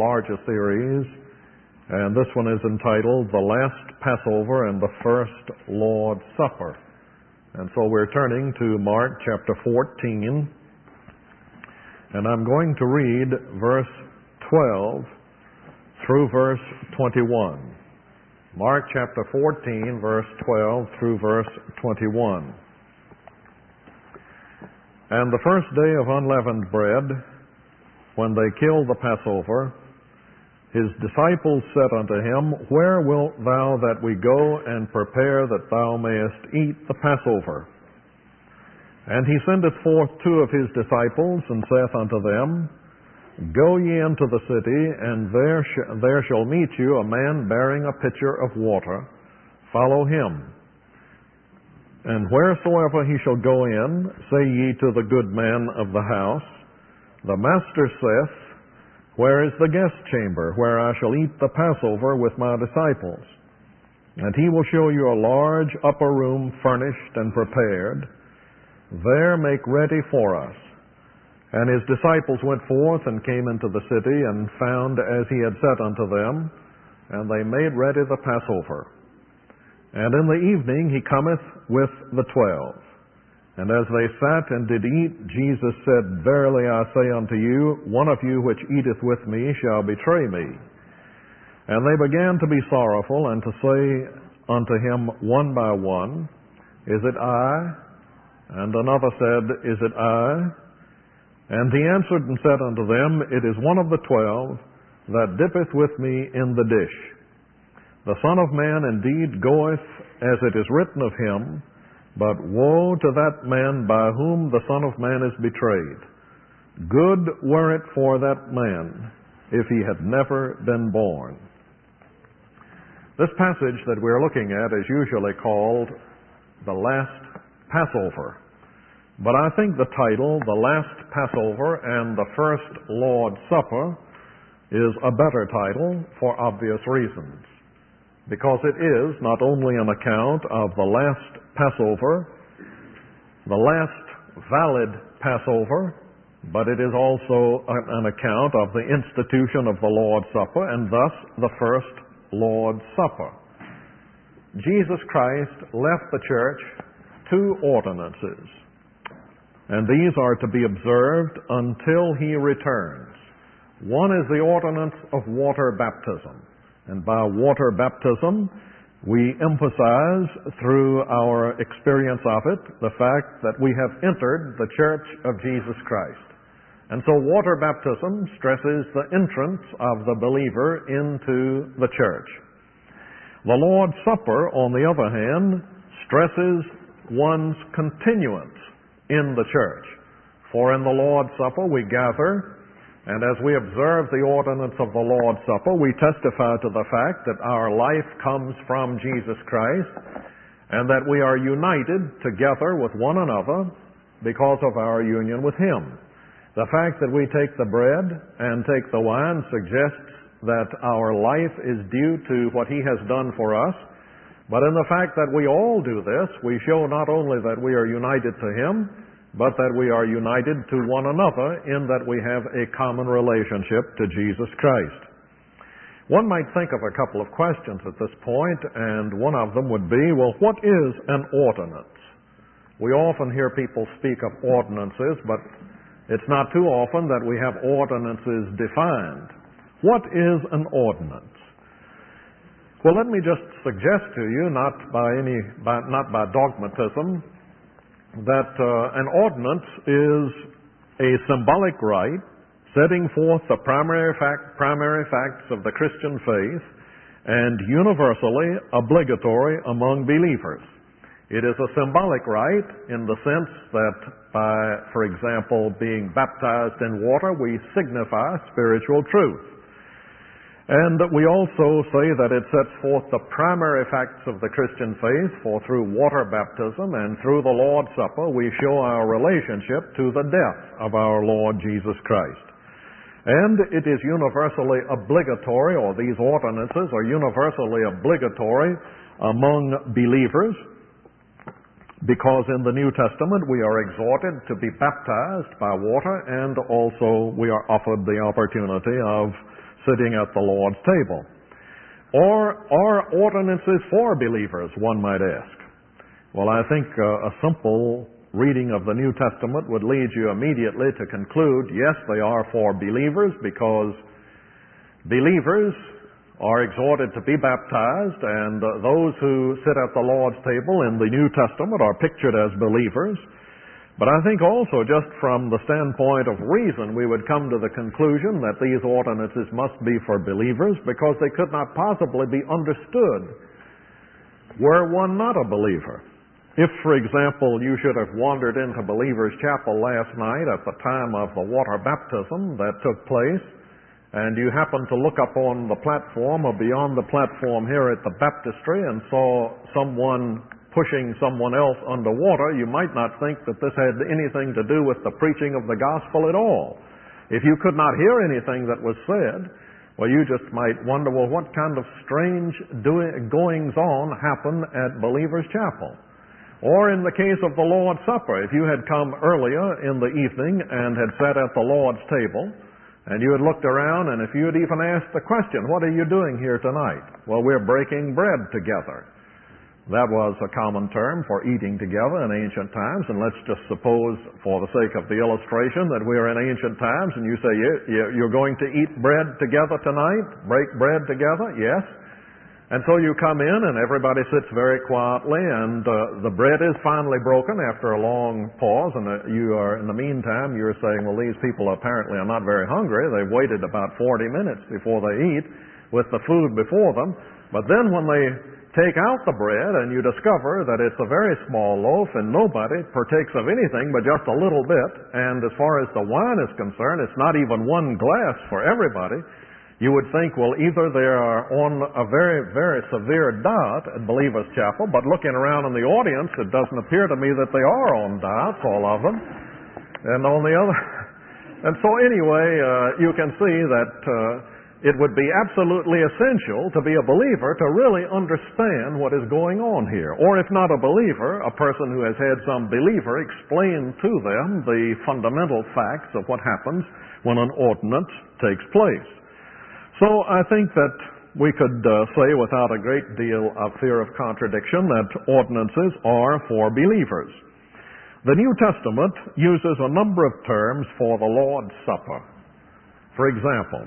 larger series, and this one is entitled The Last Passover and the First Lord's Supper. And so we're turning to Mark chapter 14, and I'm going to read verse 12 through verse 21. Mark chapter 14, verse 12 through verse 21. And the first day of unleavened bread, when they killed the Passover, his disciples said unto him, Where wilt thou that we go and prepare that thou mayest eat the Passover? And he sendeth forth two of his disciples, and saith unto them, Go ye into the city, and there shall meet you a man bearing a pitcher of water. Follow him. And wheresoever he shall go in, say ye to the good man of the house, The master saith, Where is the guest chamber, where I shall eat the Passover with my disciples? And he will show you a large upper room furnished and prepared. There make ready for us. And his disciples went forth and came into the city, and found as he had said unto them, and they made ready the Passover. And in the evening he cometh with the 12. And as they sat and did eat, Jesus said, Verily I say unto you, one of you which eateth with me shall betray me. And they began to be sorrowful, and to say unto him one by one, Is it I? And another said, Is it I? And he answered and said unto them, It is one of the 12 that dippeth with me in the dish. The Son of Man indeed goeth as it is written of him, but woe to that man by whom the Son of Man is betrayed. Good were it for that man if he had never been born. This passage that we're looking at is usually called the Last Passover. But I think the title, The Last Passover and the First Lord's Supper, is a better title for obvious reasons. Because it is not only an account of the last Passover, the last valid Passover, but it is also an account of the institution of the Lord's Supper, and thus the First Lord's Supper. Jesus Christ left the church two ordinances, and these are to be observed until he returns. One is the ordinance of water baptism. And by water baptism, we emphasize through our experience of it the fact that we have entered the church of Jesus Christ. And so water baptism stresses the entrance of the believer into the church. The Lord's Supper, on the other hand, stresses one's continuance in the church. For in the Lord's Supper we gather, and as we observe the ordinance of the Lord's Supper, we testify to the fact that our life comes from Jesus Christ, and that we are united together with one another because of our union with Him. The fact that we take the bread and take the wine suggests that our life is due to what He has done for us, but in the fact that we all do this, we show not only that we are united to Him, but that we are united to one another in that we have a common relationship to Jesus Christ. One might think of a couple of questions at this point, and one of them would be, well, what is an ordinance? We often hear people speak of ordinances, but it's not too often that we have ordinances defined. What is an ordinance? Well, let me just suggest to you, not by dogmatism, that an ordinance is a symbolic rite setting forth the primary facts of the Christian faith and universally obligatory among believers. It is a symbolic rite in the sense that by, for example, being baptized in water, we signify spiritual truth. And we also say that it sets forth the primary facts of the Christian faith, for through water baptism and through the Lord's Supper we show our relationship to the death of our Lord Jesus Christ. And it is universally obligatory, or these ordinances are universally obligatory among believers, because in the New Testament we are exhorted to be baptized by water, and also we are offered the opportunity of sitting at the Lord's table? Or are ordinances for believers, one might ask? Well, I think a simple reading of the New Testament would lead you immediately to conclude, yes, they are for believers, because believers are exhorted to be baptized, and those who sit at the Lord's table in the New Testament are pictured as believers. But I think also, just from the standpoint of reason, we would come to the conclusion that these ordinances must be for believers, because they could not possibly be understood were one not a believer. If, for example, you should have wandered into Believer's Chapel last night at the time of the water baptism that took place, and you happened to look up on the platform or beyond the platform here at the baptistry and saw someone pushing someone else underwater, you might not think that this had anything to do with the preaching of the gospel at all. If you could not hear anything that was said, well, you just might wonder, well, what kind of strange goings-on happen at Believer's Chapel? Or in the case of the Lord's Supper, if you had come earlier in the evening and had sat at the Lord's table, and you had looked around, and if you had even asked the question, what are you doing here tonight? Well, we're breaking bread together. That was a common term for eating together in ancient times, and let's just suppose, for the sake of the illustration, that we're in ancient times, and you say, you're going to eat bread together tonight? Break bread together? Yes. And so you come in, and everybody sits very quietly, and the bread is finally broken after a long pause, and you are, in the meantime, you're saying, well, these people apparently are not very hungry. They've waited about 40 minutes before they eat with the food before them. But then when they take out the bread and you discover that it's a very small loaf and nobody partakes of anything but just a little bit, and as far as the wine is concerned, it's not even one glass for everybody, you would think, well, either they are on a very, very severe diet at Believer's Chapel, but looking around in the audience, it doesn't appear to me that they are on diets, all of them. And on the other, and so anyway, you can see that it would be absolutely essential to be a believer to really understand what is going on here. Or if not a believer, a person who has had some believer explain to them the fundamental facts of what happens when an ordinance takes place. So I think that we could say without a great deal of fear of contradiction that ordinances are for believers. The New Testament uses a number of terms for the Lord's Supper. For example,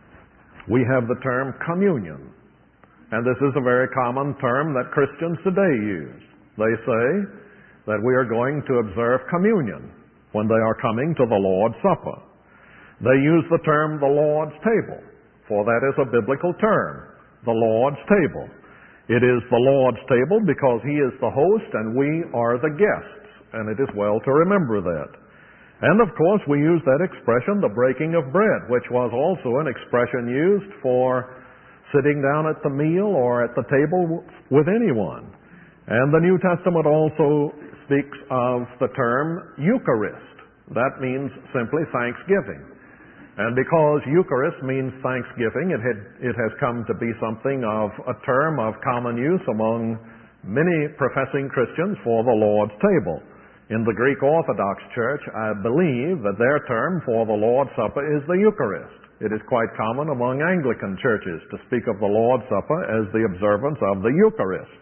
we have the term communion, and this is a very common term that Christians today use. They say that we are going to observe communion when they are coming to the Lord's Supper. They use the term the Lord's table, for that is a biblical term, the Lord's table. It is the Lord's table because He is the host and we are the guests, and it is well to remember that. And of course, we use that expression, the breaking of bread, which was also an expression used for sitting down at the meal or at the table with anyone. And the New Testament also speaks of the term Eucharist. That means simply thanksgiving. And because Eucharist means thanksgiving, it has come to be something of a term of common use among many professing Christians for the Lord's table. In the Greek Orthodox Church, I believe that their term for the Lord's Supper is the Eucharist. It is quite common among Anglican churches to speak of the Lord's Supper as the observance of the Eucharist.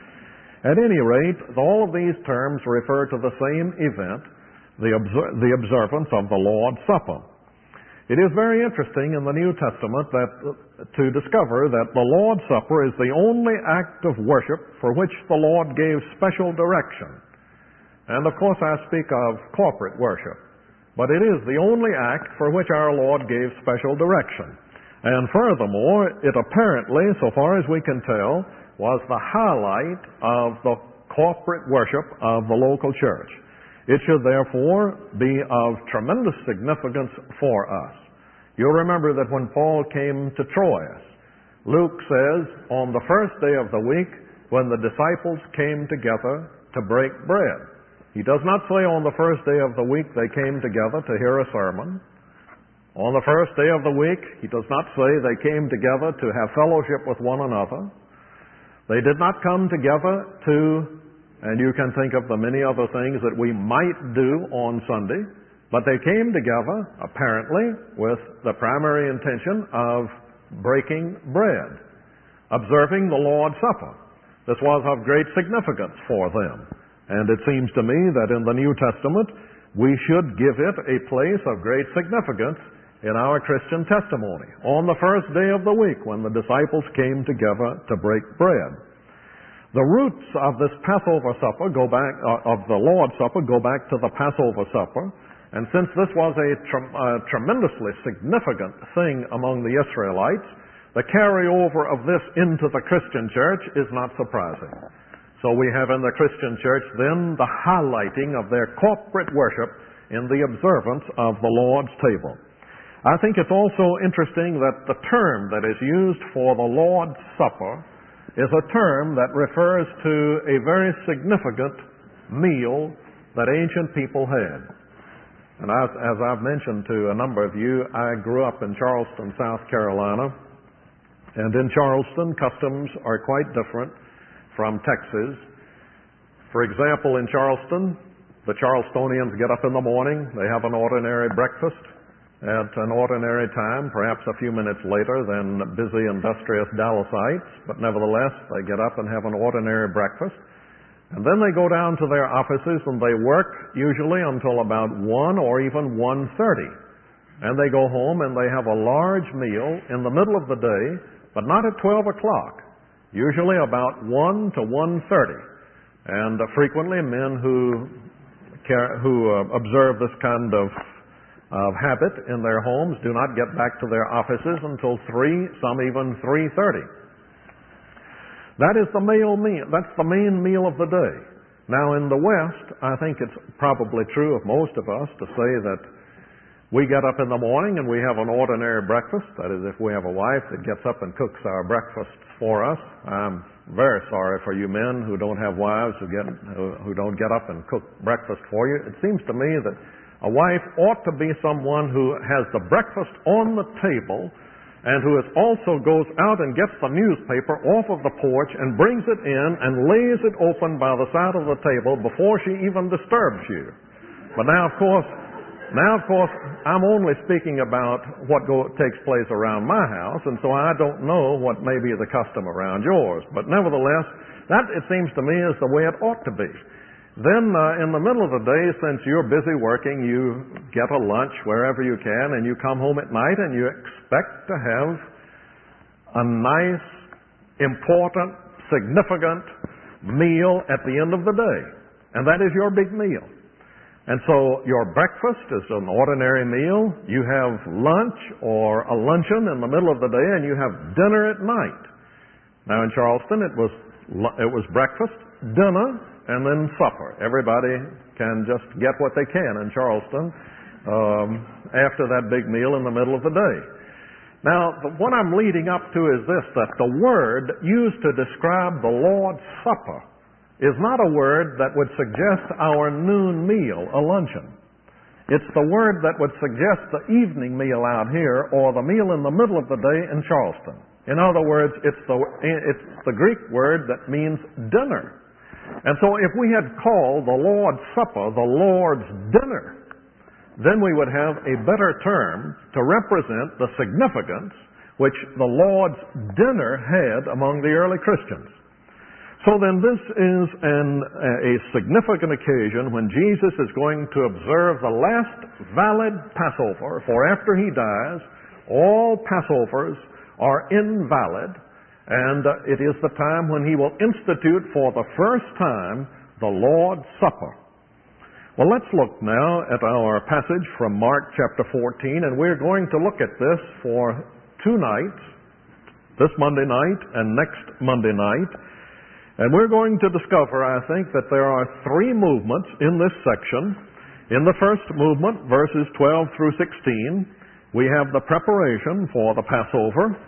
At any rate, all of these terms refer to the same event, the observance of the Lord's Supper. It is very interesting in the New Testament to discover that the Lord's Supper is the only act of worship for which the Lord gave special direction. And of course I speak of corporate worship, but it is the only act for which our Lord gave special direction. And furthermore, it apparently, so far as we can tell, was the highlight of the corporate worship of the local church. It should therefore be of tremendous significance for us. You'll remember that when Paul came to Troas, Luke says, on the first day of the week, when the disciples came together to break bread. He does not say on the first day of the week they came together to hear a sermon. On the first day of the week, he does not say they came together to have fellowship with one another. They did not come together to, and you can think of the many other things that we might do on Sunday, but they came together, apparently, with the primary intention of breaking bread, observing the Lord's Supper. This was of great significance for them. And it seems to me that in the New Testament, we should give it a place of great significance in our Christian testimony on the first day of the week when the disciples came together to break bread. The roots of this Passover supper of the Lord's Supper go back to the Passover supper, and since this was a tremendously significant thing among the Israelites, the carryover of this into the Christian church is not surprising. So we have in the Christian church then the highlighting of their corporate worship in the observance of the Lord's table. I think it's also interesting that the term that is used for the Lord's Supper is a term that refers to a very significant meal that ancient people had. And as I've mentioned to a number of you, I grew up in Charleston, South Carolina. And in Charleston, customs are quite different from Texas. For example, in Charleston, the Charlestonians get up in the morning, they have an ordinary breakfast at an ordinary time, perhaps a few minutes later than busy, industrious Dallasites, but nevertheless, they get up and have an ordinary breakfast. And then they go down to their offices and they work usually until about 1 or even 1:30. And they go home and they have a large meal in the middle of the day, but not at 12 o'clock, usually about 1 to 1:30. And frequently men who observe this kind of habit in their homes do not get back to their offices until 3, some even 3:30. That is the main meal. That's the main meal of the day. Now in the West, I think it's probably true of most of us to say that we get up in the morning and we have an ordinary breakfast. That is, if we have a wife that gets up and cooks our breakfasts for us. I'm very sorry for you men who don't have wives who don't get up and cook breakfast for you. It seems to me that a wife ought to be someone who has the breakfast on the table and who also goes out and gets the newspaper off of the porch and brings it in and lays it open by the side of the table before she even disturbs you. But now, of course, I'm only speaking about what takes place around my house, and so I don't know what may be the custom around yours. But nevertheless, that, it seems to me, is the way it ought to be. Then in the middle of the day, since you're busy working, you get a lunch wherever you can, and you come home at night and you expect to have a nice, important, significant meal at the end of the day. And that is your big meal. And so your breakfast is an ordinary meal. You have lunch or a luncheon in the middle of the day, and you have dinner at night. Now in Charleston, it was breakfast, dinner, and then supper. Everybody can just get what they can in Charleston after that big meal in the middle of the day. Now, what I'm leading up to is this, that the word used to describe the Lord's Supper is not a word that would suggest our noon meal, a luncheon. It's the word that would suggest the evening meal out here or the meal in the middle of the day in Charleston. In other words, it's the Greek word that means dinner. And so if we had called the Lord's Supper the Lord's dinner, then we would have a better term to represent the significance which the Lord's dinner had among the early Christians. So then this is a significant occasion when Jesus is going to observe the last valid Passover, for after he dies, all Passovers are invalid, and it is the time when he will institute for the first time the Lord's Supper. Well, let's look now at our passage from Mark chapter 14, and we're going to look at this for 2 nights, this Monday night and next Monday night. And we're going to discover, I think, that there are 3 movements in this section. In the first movement, verses 12 through 16, we have the preparation for the Passover.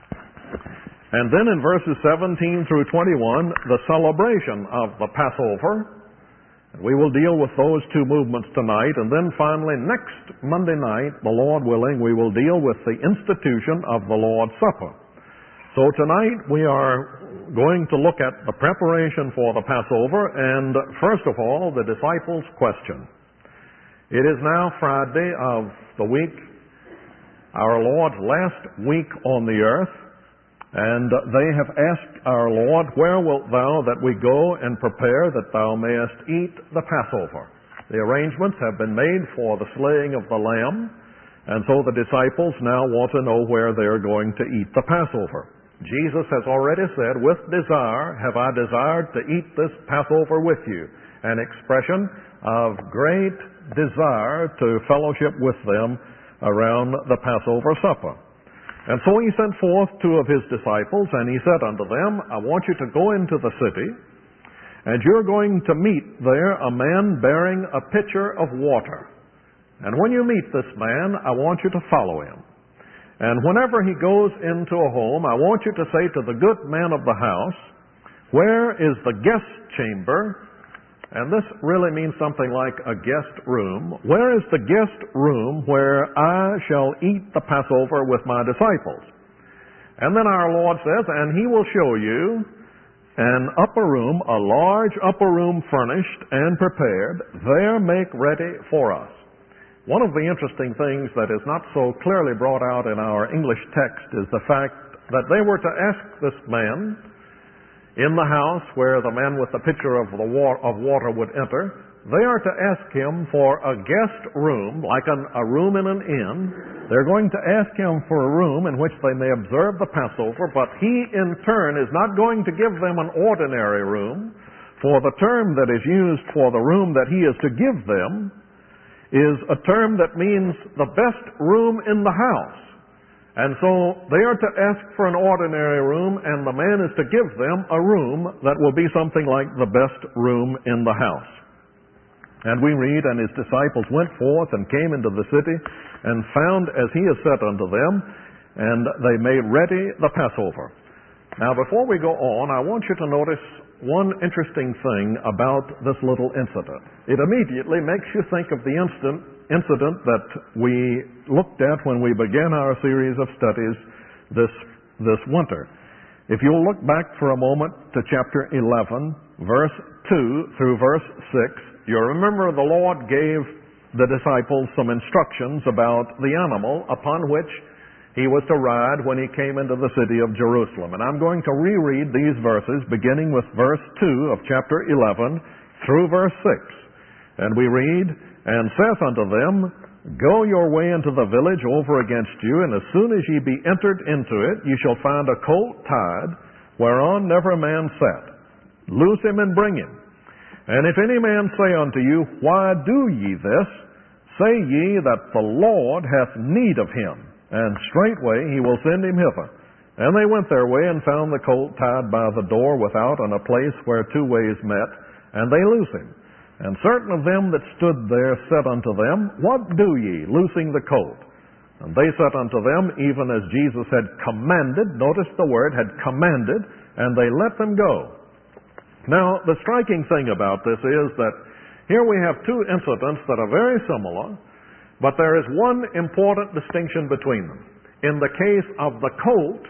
And then in verses 17 through 21, the celebration of the Passover. We will deal with those 2 movements tonight. And then finally, next Monday night, the Lord willing, we will deal with the institution of the Lord's Supper. So tonight we are going to look at the preparation for the Passover, and first of all, the disciples' question. It is now Friday of the week our Lord's last week on the earth, and they have asked our Lord, "Where wilt thou that we go and prepare that thou mayest eat the Passover?" The arrangements have been made for the slaying of the lamb, and so the disciples now want to know where they are going to eat the Passover. Jesus has already said, "With desire have I desired to eat this Passover with you," an expression of great desire to fellowship with them around the Passover supper. And so he sent forth two of his disciples, and he said unto them, "I want you to go into the city, and you're going to meet there a man bearing a pitcher of water. And when you meet this man, I want you to follow him. And whenever he goes into a home, I want you to say to the good man of the house, 'Where is the guest chamber?'" And this really means something like a guest room. "Where is the guest room where I shall eat the Passover with my disciples?" And then our Lord says, "And he will show you an upper room, a large upper room furnished and prepared. There make ready for us." One of the interesting things that is not so clearly brought out in our English text is the fact that they were to ask this man in the house where the man with the pitcher of water would enter, they are to ask him for a guest room, like a room in an inn. They're going to ask him for a room in which they may observe the Passover, but he in turn is not going to give them an ordinary room, for the term that is used for the room that he is to give them is a term that means the best room in the house. And so they are to ask for an ordinary room, and the man is to give them a room that will be something like the best room in the house. And we read, "And his disciples went forth and came into the city, and found as he had said unto them, and they made ready the Passover." Now, before we go on, I want you to notice one interesting thing about this little incident. It immediately makes you think of the incident that we looked at when we began our series of studies this winter. If you'll look back for a moment to chapter 11, verse 2 through verse 6, you'll remember the Lord gave the disciples some instructions about the animal upon which he was to ride when he came into the city of Jerusalem. And I'm going to reread these verses beginning with verse 2 of chapter 11 through verse 6. And we read, "And saith unto them, Go your way into the village over against you, and as soon as ye be entered into it, ye shall find a colt tied, whereon never man sat. Loose him and bring him. And if any man say unto you, Why do ye this? Say ye that the Lord hath need of him, and straightway he will send him hither. And they went their way, and found the colt tied by the door without, in a place where two ways met, and they loose him. And certain of them that stood there said unto them, What do ye, loosing the colt? And they said unto them, even as Jesus had commanded," notice the word, had commanded, "and they let them go." Now, the striking thing about this is that here we have two incidents that are very similar, but there is one important distinction between them. In the case of the colt,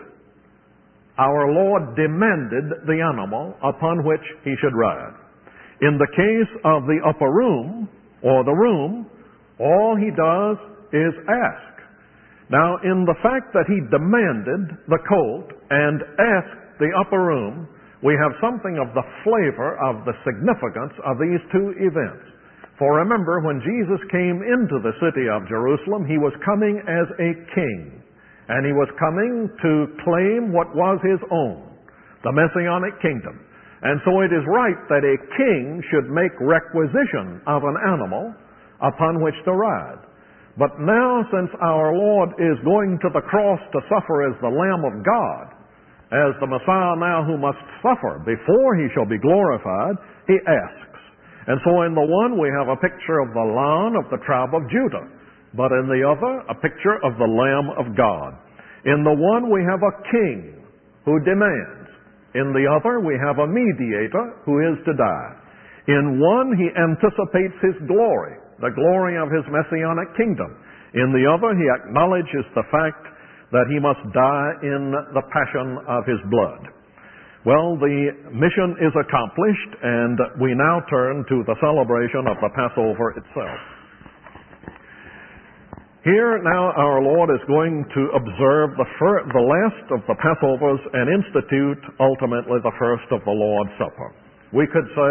our Lord demanded the animal upon which he should ride. In the case of the upper room, or the room, all he does is ask. Now, in the fact that he demanded the colt and asked the upper room, we have something of the flavor of the significance of these two events. For remember, when Jesus came into the city of Jerusalem, he was coming as a king. And he was coming to claim what was his own, the Messianic kingdom. And so it is right that a king should make requisition of an animal upon which to ride. But now, since our Lord is going to the cross to suffer as the Lamb of God, as the Messiah now who must suffer before he shall be glorified, he asks. And so in the one we have a picture of the Lion of the tribe of Judah, but in the other a picture of the Lamb of God. In the one we have a king who demands. In the other we have a mediator who is to die. In one he anticipates his glory, the glory of his messianic kingdom. In the other he acknowledges the fact that he must die in the passion of his blood. Well, the mission is accomplished, and we now turn to the celebration of the Passover itself. Here now our Lord is going to observe the last of the Passovers and institute ultimately the first of the Lord's Supper. We could say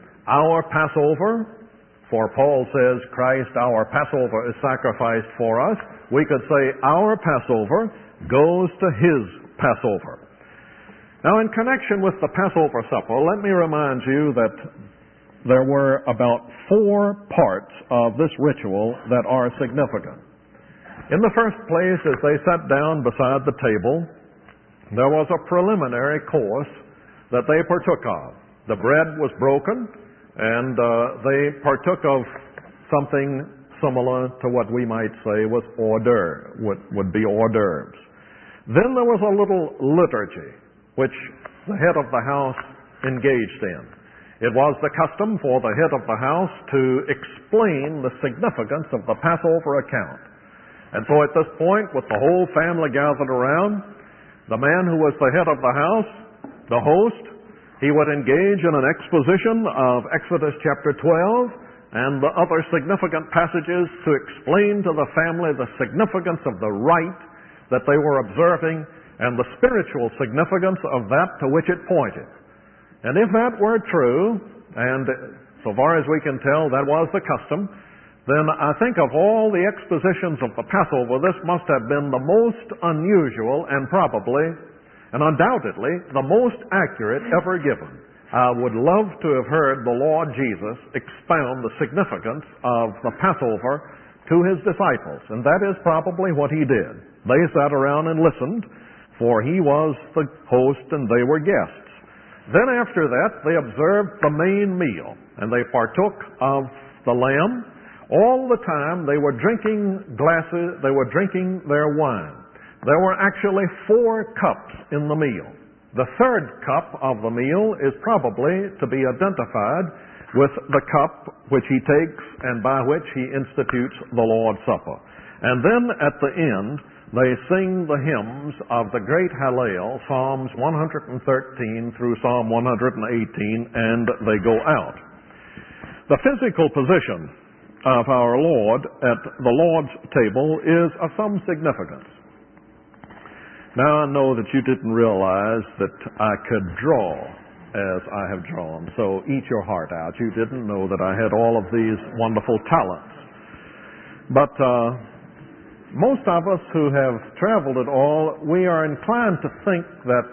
our Passover, for Paul says Christ our Passover is sacrificed for us. We could say our Passover goes to His Passover. Now in connection with the Passover supper, let me remind you that there were about 4 parts of this ritual that are significant. In the first place, as they sat down beside the table, there was a preliminary course that they partook of. The bread was broken, and they partook of something similar to what we might say was hors d'oeuvre, would be hors d'oeuvres. Then there was a little liturgy, which the head of the house engaged in. It was the custom for the head of the house to explain the significance of the Passover account. And so at this point, with the whole family gathered around, the man who was the head of the house, the host, he would engage in an exposition of Exodus chapter 12 and the other significant passages to explain to the family the significance of the rite that they were observing and the spiritual significance of that to which it pointed. And if that were true, and so far as we can tell that was the custom, then I think of all the expositions of the Passover, this must have been the most unusual and probably, and undoubtedly, the most accurate ever given. I would love to have heard the Lord Jesus expound the significance of the Passover to His disciples, and that is probably what He did. They sat around and listened, for He was the host and they were guests. Then after that, they observed the main meal, and they partook of the lamb. All the time they were drinking glasses, they were drinking their wine. There were actually 4 cups in the meal. The third cup of the meal is probably to be identified with the cup which He takes and by which He institutes the Lord's Supper. And then at the end, they sing the hymns of the great Hallel, Psalms 113 through Psalm 118, and they go out. The physical position of our Lord at the Lord's table is of some significance. Now I know that you didn't realize that I could draw as I have drawn, so eat your heart out. You didn't know that I had all of these wonderful talents. But most of us who have traveled at all, we are inclined to think that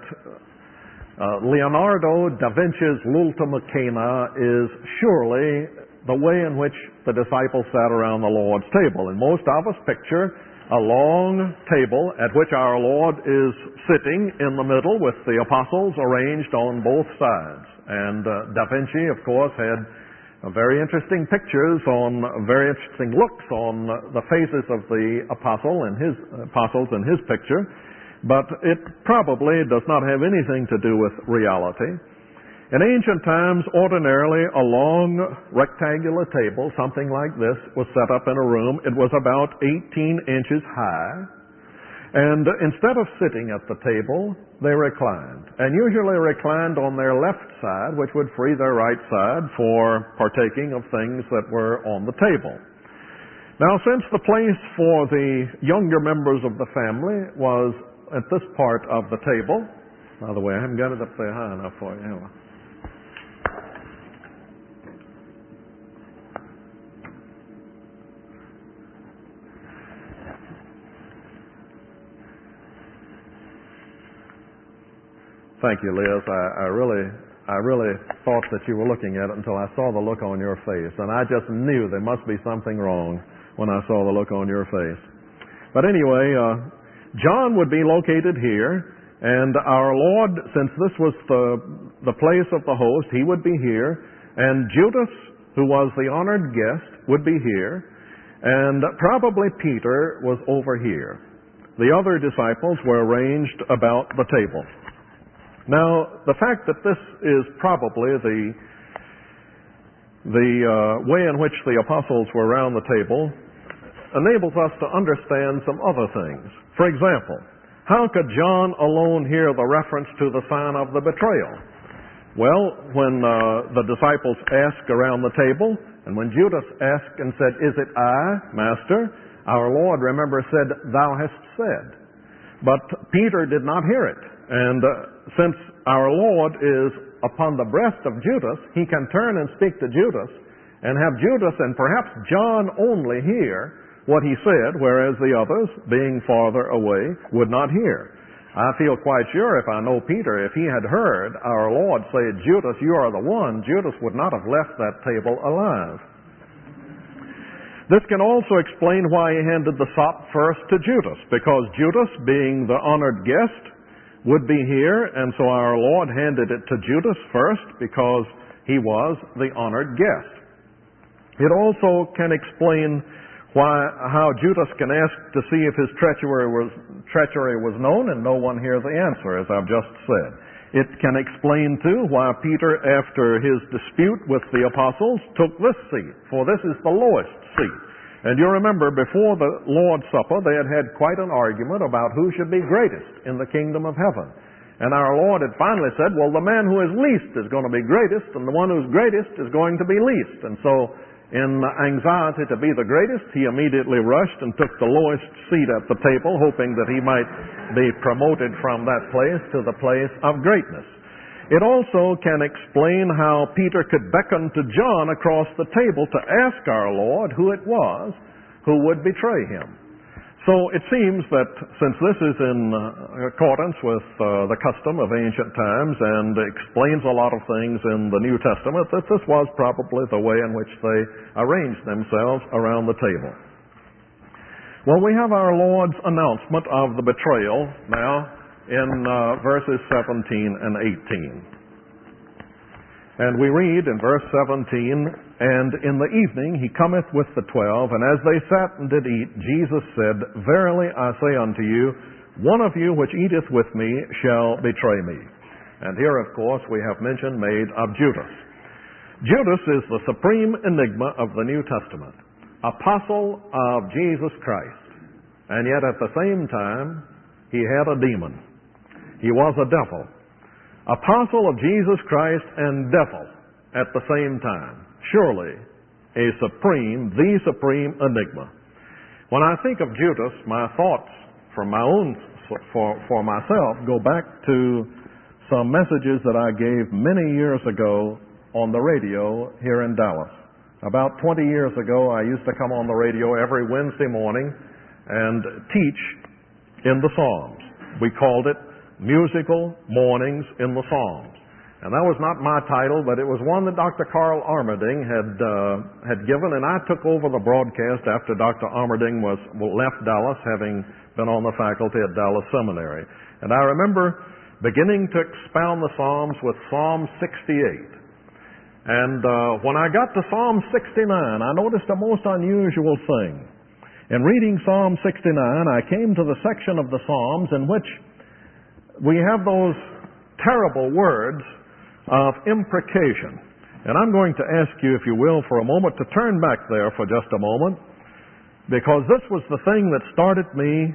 Leonardo da Vinci's L'Ultima Cena is surely the way in which the disciples sat around the Lord's table. And most of us picture a long table at which our Lord is sitting in the middle with the apostles arranged on both sides. And Da Vinci, of course, had very interesting pictures very interesting looks on the faces of the apostles in his picture, but it probably does not have anything to do with reality. In ancient times, ordinarily, a long rectangular table, something like this, was set up in a room. It was about 18 inches high. And instead of sitting at the table, they reclined. And usually reclined on their left side, which would free their right side for partaking of things that were on the table. Now, since the place for the younger members of the family was at this part of the table, by the way, I haven't got it up there high enough for you. Anyway. Thank you, Liz. I really thought that you were looking at it until I saw the look on your face. And I just knew there must be something wrong when I saw the look on your face. But anyway, John would be located here. And our Lord, since this was the place of the host, He would be here. And Judas, who was the honored guest, would be here. And probably Peter was over here. The other disciples were arranged about the table. Now, the fact that this is probably the way in which the apostles were around the table enables us to understand some other things. For example, how could John alone hear the reference to the sign of the betrayal? Well, when the disciples asked around the table, and when Judas asked and said, "Is it I, Master?" Our Lord, remember, said, "Thou hast said." But Peter did not hear it. And since our Lord is upon the breast of Judas, he can turn and speak to Judas and have Judas and perhaps John only hear what he said, whereas the others, being farther away, would not hear. I feel quite sure if I know Peter, if he had heard our Lord say, "Judas, you are the one," Judas would not have left that table alive. This can also explain why he handed the sop first to Judas, because Judas, being the honored guest, would be here, and so our Lord handed it to Judas first because he was the honored guest. It also can explain how Judas can ask to see if his treachery was known and no one hear the answer, as I've just said. It can explain, too, why Peter, after his dispute with the apostles, took this seat, for this is the lowest seat. And you remember, before the Lord's Supper, they had quite an argument about who should be greatest in the kingdom of heaven. And our Lord had finally said, well, the man who is least is going to be greatest, and the one who's greatest is going to be least. And so, in anxiety to be the greatest, he immediately rushed and took the lowest seat at the table, hoping that he might be promoted from that place to the place of greatness. It also can explain how Peter could beckon to John across the table to ask our Lord who it was who would betray him. So it seems that since this is in accordance with the custom of ancient times and explains a lot of things in the New Testament, that this was probably the way in which they arranged themselves around the table. Well, we have our Lord's announcement of the betrayal now in verses 17 and 18. And we read in verse 17, "And in the evening he cometh with the 12, and as they sat and did eat, Jesus said, Verily I say unto you, one of you which eateth with me shall betray me." And here, of course, we have mention made of Judas. Judas is the supreme enigma of the New Testament, apostle of Jesus Christ. And yet at the same time, he had a demon. He was a devil. Apostle of Jesus Christ and devil at the same time. Surely the supreme enigma. When I think of Judas, my thoughts for myself go back to some messages that I gave many years ago on the radio here in Dallas. About 20 years ago, I used to come on the radio every Wednesday morning and teach in the Psalms. We called it Musical Mornings in the Psalms. And that was not my title, but it was one that Dr. Carl Armerding had given, and I took over the broadcast after Dr. Armerding left Dallas, having been on the faculty at Dallas Seminary. And I remember beginning to expound the Psalms with Psalm 68. And when I got to Psalm 69, I noticed a most unusual thing. In reading Psalm 69, I came to the section of the Psalms in which we have those terrible words of imprecation. And I'm going to ask you, if you will, for a moment to turn back there for just a moment, because this was the thing that started me,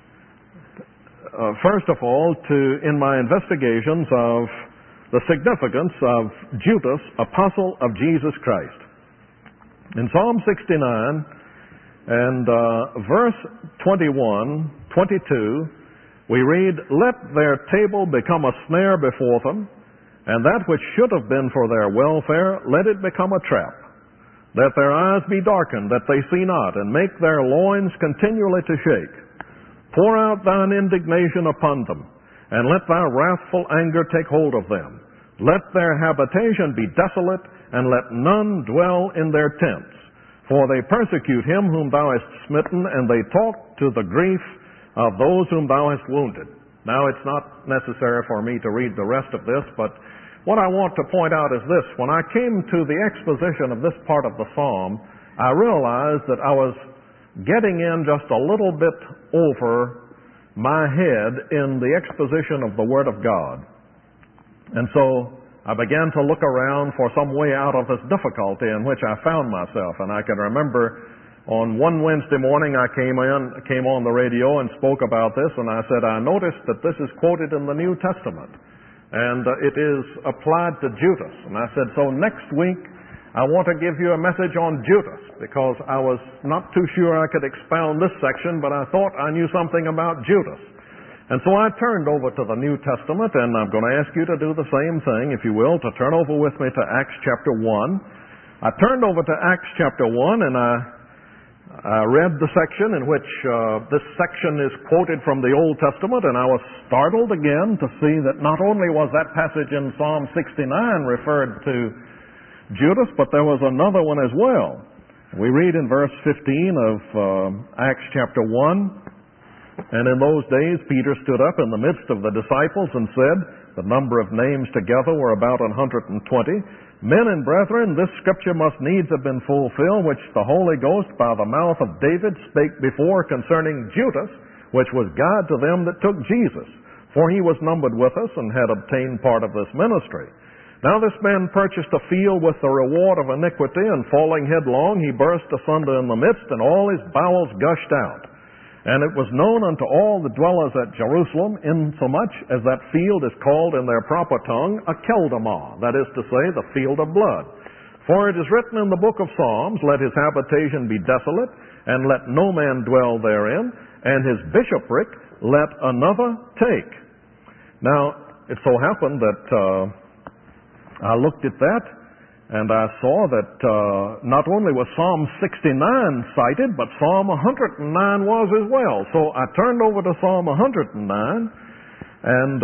first of all, in my investigations of the significance of Judas, apostle of Jesus Christ. In Psalm 69 and verse 21, 22, we read, "Let their table become a snare before them, and that which should have been for their welfare, let it become a trap. That their eyes be darkened, that they see not, and make their loins continually to shake. Pour out thine indignation upon them, and let thy wrathful anger take hold of them. Let their habitation be desolate, and let none dwell in their tents. For they persecute him whom thou hast smitten, and they talk to the grief of those whom thou hast wounded." Now, it's not necessary for me to read the rest of this, but what I want to point out is this. When I came to the exposition of this part of the psalm, I realized that I was getting in just a little bit over my head in the exposition of the Word of God. And so I began to look around for some way out of this difficulty in which I found myself. And I can remember on one Wednesday morning I came on the radio and spoke about this, and I said, I noticed that this is quoted in the New Testament, and it is applied to Judas. And I said, so next week I want to give you a message on Judas because I was not too sure I could expound this section, but I thought I knew something about Judas. And so I turned over to the New Testament, and I'm going to ask you to do the same thing, if you will, to turn over with me to Acts chapter 1. I turned over to Acts chapter 1, and I read the section in which this section is quoted from the Old Testament, and I was startled again to see that not only was that passage in Psalm 69 referred to Judas, but there was another one as well. We read in verse 15 of Acts chapter 1, "And in those days Peter stood up in the midst of the disciples and said," the number of names together were about 120, "Men and brethren, this scripture must needs have been fulfilled, which the Holy Ghost by the mouth of David spake before concerning Judas, which was guide to them that took Jesus. For he was numbered with us and had obtained part of this ministry. Now this man purchased a field with the reward of iniquity, and falling headlong, he burst asunder in the midst, and all his bowels gushed out. And it was known unto all the dwellers at Jerusalem, insomuch as that field is called in their proper tongue Akeldamah, that is to say, the field of blood. For it is written in the book of Psalms, Let his habitation be desolate, and let no man dwell therein, and his bishopric let another take." Now, it so happened that I looked at that, and I saw that not only was Psalm 69 cited, but Psalm 109 was as well. So I turned over to Psalm 109, and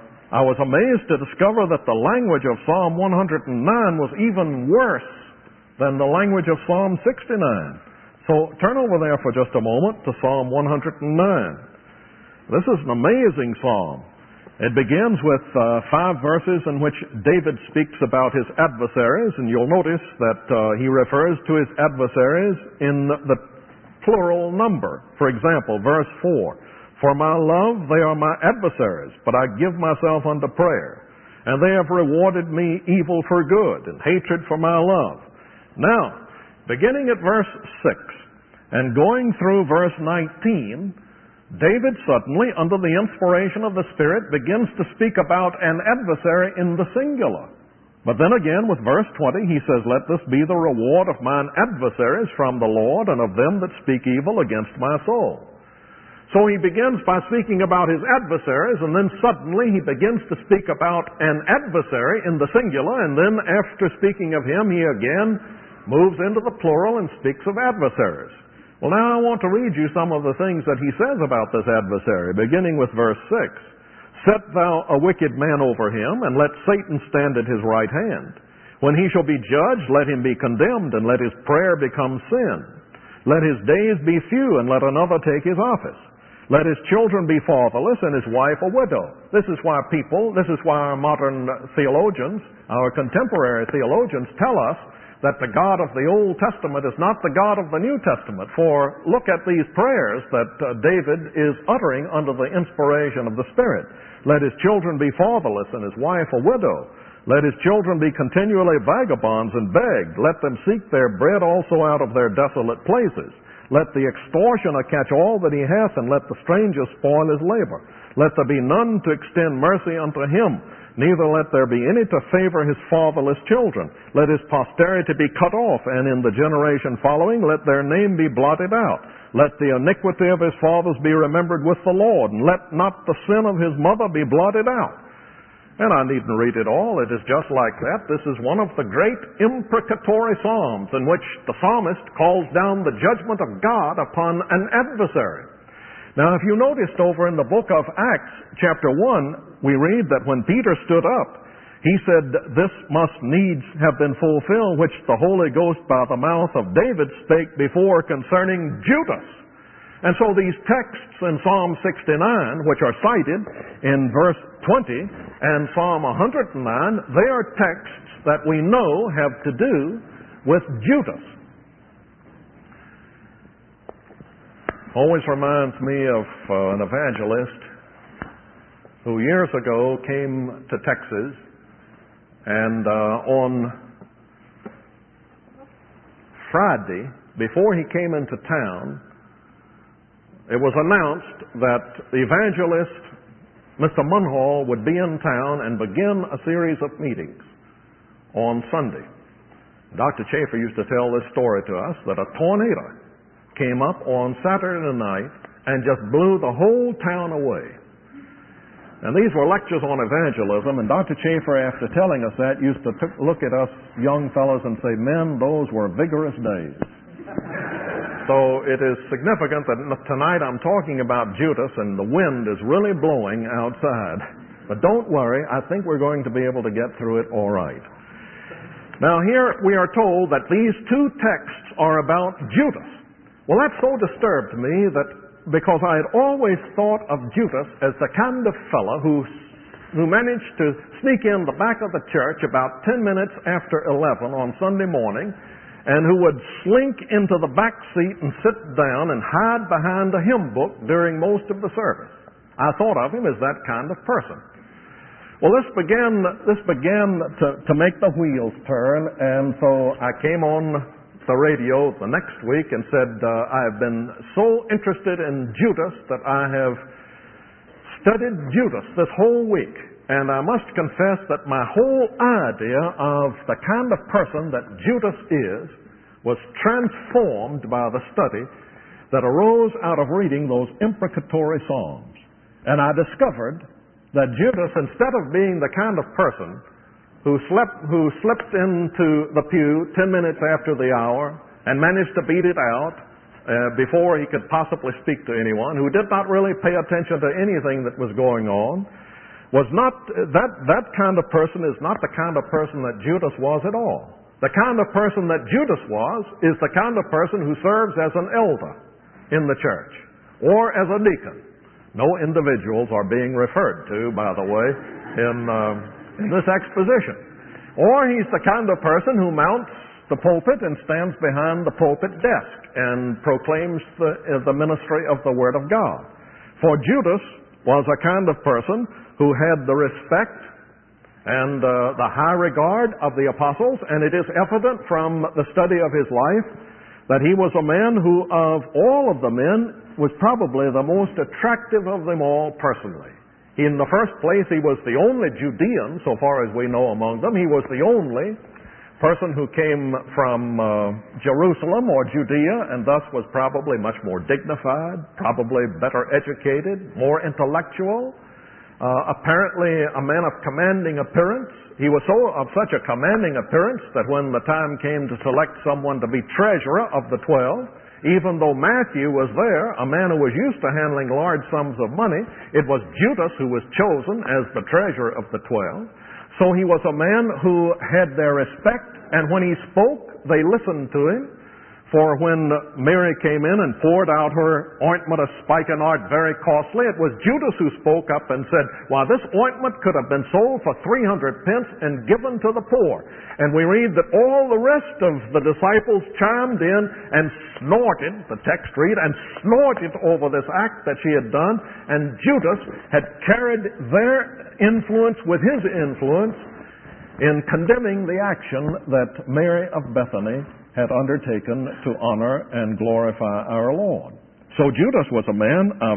I was amazed to discover that the language of Psalm 109 was even worse than the language of Psalm 69. So turn over there for just a moment to Psalm 109. This is an amazing psalm. It begins with 5 verses in which David speaks about his adversaries, and you'll notice that he refers to his adversaries in the plural number. For example, verse 4, "For my love, they are my adversaries, but I give myself unto prayer. And they have rewarded me evil for good, and hatred for my love." Now, beginning at verse 6, and going through verse 19, David suddenly, under the inspiration of the Spirit, begins to speak about an adversary in the singular. But then again, with verse 20, he says, "Let this be the reward of mine adversaries from the Lord, and of them that speak evil against my soul." So he begins by speaking about his adversaries, and then suddenly he begins to speak about an adversary in the singular, and then after speaking of him, he again moves into the plural and speaks of adversaries. Well, now I want to read you some of the things that he says about this adversary, beginning with verse 6. "Set thou a wicked man over him, and let Satan stand at his right hand. When he shall be judged, let him be condemned, and let his prayer become sin. Let his days be few, and let another take his office. Let his children be fatherless, and his wife a widow." This is why our modern theologians, our contemporary theologians, tell us that the God of the Old Testament is not the God of the New Testament. For look at these prayers that David is uttering under the inspiration of the Spirit. "Let his children be fatherless, and his wife a widow. Let his children be continually vagabonds and beg. Let them seek their bread also out of their desolate places. Let the extortioner catch all that he hath, and let the stranger spoil his labor. Let there be none to extend mercy unto him, neither let there be any to favor his fatherless children. Let his posterity be cut off, and in the generation following let their name be blotted out. Let the iniquity of his fathers be remembered with the Lord, and let not the sin of his mother be blotted out." And I needn't read it all. It is just like that. This is one of the great imprecatory psalms in which the psalmist calls down the judgment of God upon an adversary. Now, if you noticed over in the book of Acts, chapter 1, we read that when Peter stood up, he said, "This must needs have been fulfilled, which the Holy Ghost by the mouth of David spake before concerning Judas." And so these texts in Psalm 69, which are cited in verse 20 and Psalm 109, they are texts that we know have to do with Judas. Always reminds me of an evangelist who years ago came to Texas, and on Friday, before he came into town, it was announced that the evangelist, Mr. Munhall, would be in town and begin a series of meetings on Sunday. Dr. Chafer used to tell this story to us, that a tornado came up on Saturday night and just blew the whole town away. And these were lectures on evangelism, and Dr. Chafer, after telling us that, used to look at us young fellows and say, "Men, those were vigorous days." So it is significant that tonight I'm talking about Judas, and the wind is really blowing outside. But don't worry, I think we're going to be able to get through it all right. Now here we are told that these two texts are about Judas. Well, that so disturbed me that because I had always thought of Judas as the kind of fellow who managed to sneak in the back of the church about 10 minutes after 11 on Sunday morning, and who would slink into the back seat and sit down and hide behind a hymn book during most of the service. I thought of him as that kind of person. Well, this began to make the wheels turn, and so I came on the radio the next week and said, I have been so interested in Judas that I have studied Judas this whole week. And I must confess that my whole idea of the kind of person that Judas is was transformed by the study that arose out of reading those imprecatory Psalms. And I discovered that Judas, instead of being the kind of person who slipped into the pew 10 minutes after the hour and managed to beat it out before he could possibly speak to anyone, who did not really pay attention to anything that was going on, was not that kind of person is not the kind of person that Judas was at all. The kind of person that Judas was is the kind of person who serves as an elder in the church or as a deacon. No individuals are being referred to, by the way, in this exposition. Or he's the kind of person who mounts the pulpit and stands behind the pulpit desk and proclaims the ministry of the Word of God. For Judas was a kind of person who had the respect and the high regard of the apostles, and it is evident from the study of his life that he was a man who, of all of the men, was probably the most attractive of them all personally. In the first place, he was the only Judean, so far as we know among them. He was the only person who came from Jerusalem or Judea, and thus was probably much more dignified, probably better educated, more intellectual, apparently a man of commanding appearance. He was of such a commanding appearance that when the time came to select someone to be treasurer of the 12, even though Matthew was there, a man who was used to handling large sums of money, it was Judas who was chosen as the treasurer of the 12. So he was a man who had their respect, and when he spoke, they listened to him. For when Mary came in and poured out her ointment of spikenard, very costly, it was Judas who spoke up and said, "Why, this ointment could have been sold for 300 pence and given to the poor." And we read that all the rest of the disciples chimed in and snorted, the text read, and snorted over this act that she had done. And Judas had carried their influence with his influence in condemning the action that Mary of Bethany had undertaken to honor and glorify our Lord. So Judas was a man of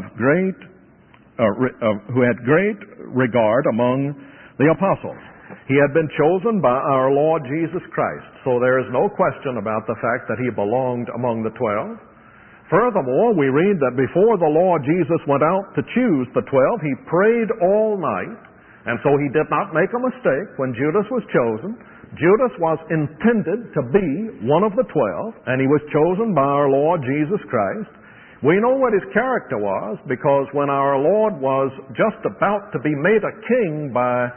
who had great regard among the apostles. He had been chosen by our Lord Jesus Christ, so there is no question about the fact that he belonged among the 12. Furthermore, we read that before the Lord Jesus went out to choose the 12, he prayed all night, and so he did not make a mistake when Judas was chosen. Judas was intended to be one of the 12, and he was chosen by our Lord Jesus Christ. We know what his character was, because when our Lord was just about to be made a king by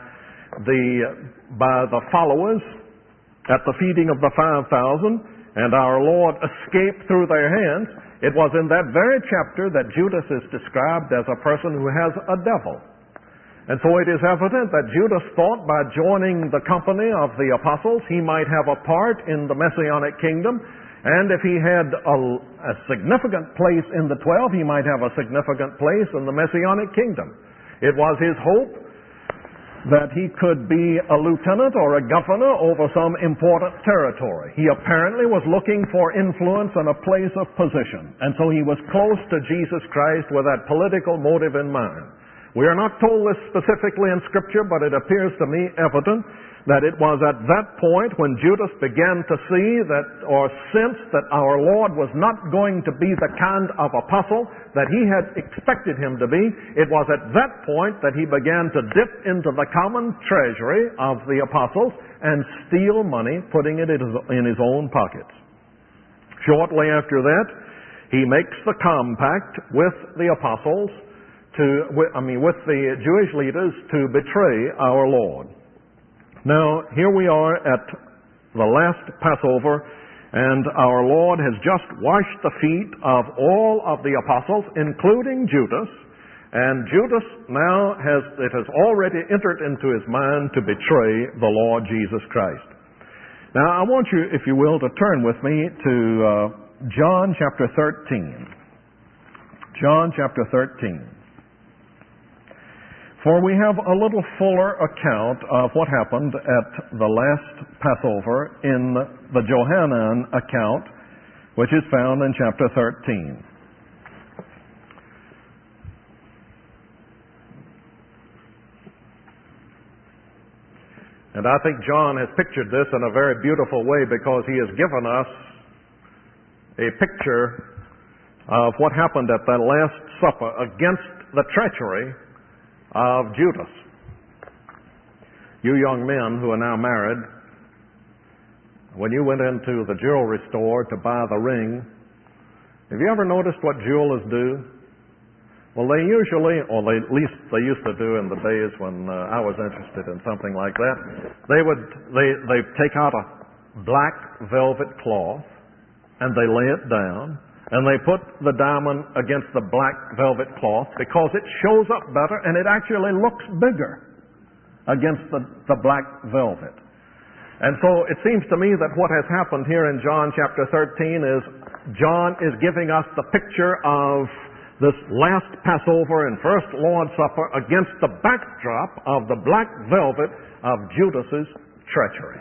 the followers at the feeding of the 5,000, and our Lord escaped through their hands, it was in that very chapter that Judas is described as a person who has a devil. And so it is evident that Judas thought by joining the company of the apostles he might have a part in the Messianic kingdom, and if he had a significant place in the 12, he might have a significant place in the Messianic kingdom. It was his hope that he could be a lieutenant or a governor over some important territory. He apparently was looking for influence and a place of position, and so he was close to Jesus Christ with that political motive in mind. We are not told this specifically in Scripture, but it appears to me evident that it was at that point when Judas began to see that, or sense that our Lord was not going to be the kind of apostle that he had expected him to be. It was at that point that he began to dip into the common treasury of the apostles and steal money, putting it in his own pockets. Shortly after that, he makes the compact with the apostles with the Jewish leaders to betray our Lord. Now, here we are at the last Passover, and our Lord has just washed the feet of all of the apostles, including Judas, and Judas now has already entered into his mind to betray the Lord Jesus Christ. Now, I want you, if you will, to turn with me to John chapter 13. John chapter 13. For we have a little fuller account of what happened at the last Passover in the Johannine account, which is found in chapter 13. And I think John has pictured this in a very beautiful way, because he has given us a picture of what happened at that Last Supper against the treachery of Judas. You young men who are now married, when you went into the jewelry store to buy the ring, have you ever noticed what jewelers do? Well, they usually, or at least they used to do in the days when I was interested in something like that, they take out a black velvet cloth and they lay it down, and they put the diamond against the black velvet cloth because it shows up better and it actually looks bigger against the black velvet. And so it seems to me that what has happened here in John chapter 13 is John is giving us the picture of this last Passover and first Lord's Supper against the backdrop of the black velvet of Judas's treachery.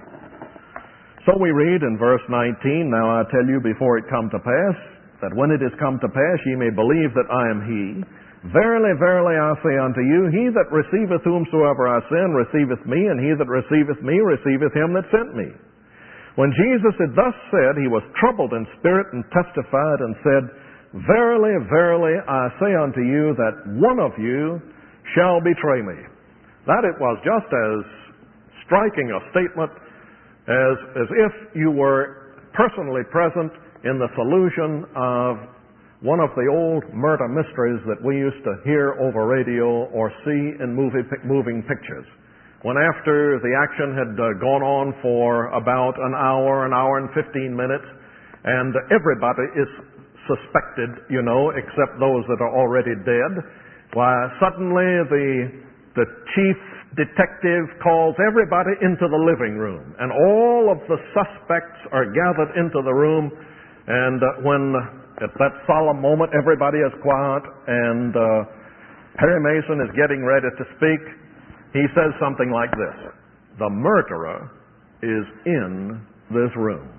So we read in verse 19, "Now I tell you before it come to pass, that when it is come to pass ye may believe that I am he. Verily, verily, I say unto you, he that receiveth whomsoever I send receiveth me, and he that receiveth me receiveth him that sent me." When Jesus had thus said, he was troubled in spirit and testified and said, "Verily, verily, I say unto you, that one of you shall betray me." That it was just as striking a statement as if you were personally present in the solution of one of the old murder mysteries that we used to hear over radio or see in moving pictures. When after the action had gone on for about an hour and 15 minutes, and everybody is suspected, except those that are already dead, why suddenly the chief detective calls everybody into the living room, and all of the suspects are gathered into the room. And when at that solemn moment everybody is quiet and Perry Mason is getting ready to speak, he says something like this: "The murderer is in this room."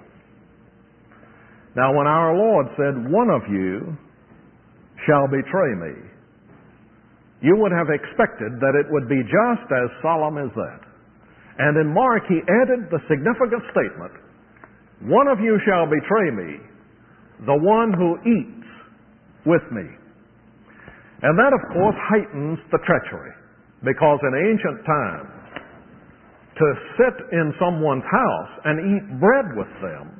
Now, when our Lord said, "One of you shall betray me," you would have expected that it would be just as solemn as that. And in Mark, he added the significant statement, "One of you shall betray me, the one who eats with me." And that, of course, heightens the treachery, because in ancient times, to sit in someone's house and eat bread with them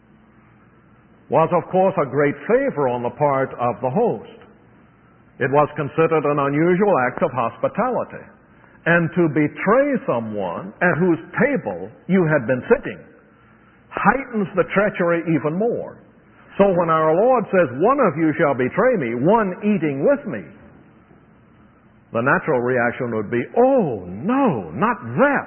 was, of course, a great favor on the part of the host. It was considered an unusual act of hospitality. And to betray someone at whose table you had been sitting heightens the treachery even more. So when our Lord says, "One of you shall betray me," one eating with me, the natural reaction would be, "Oh, no, not that."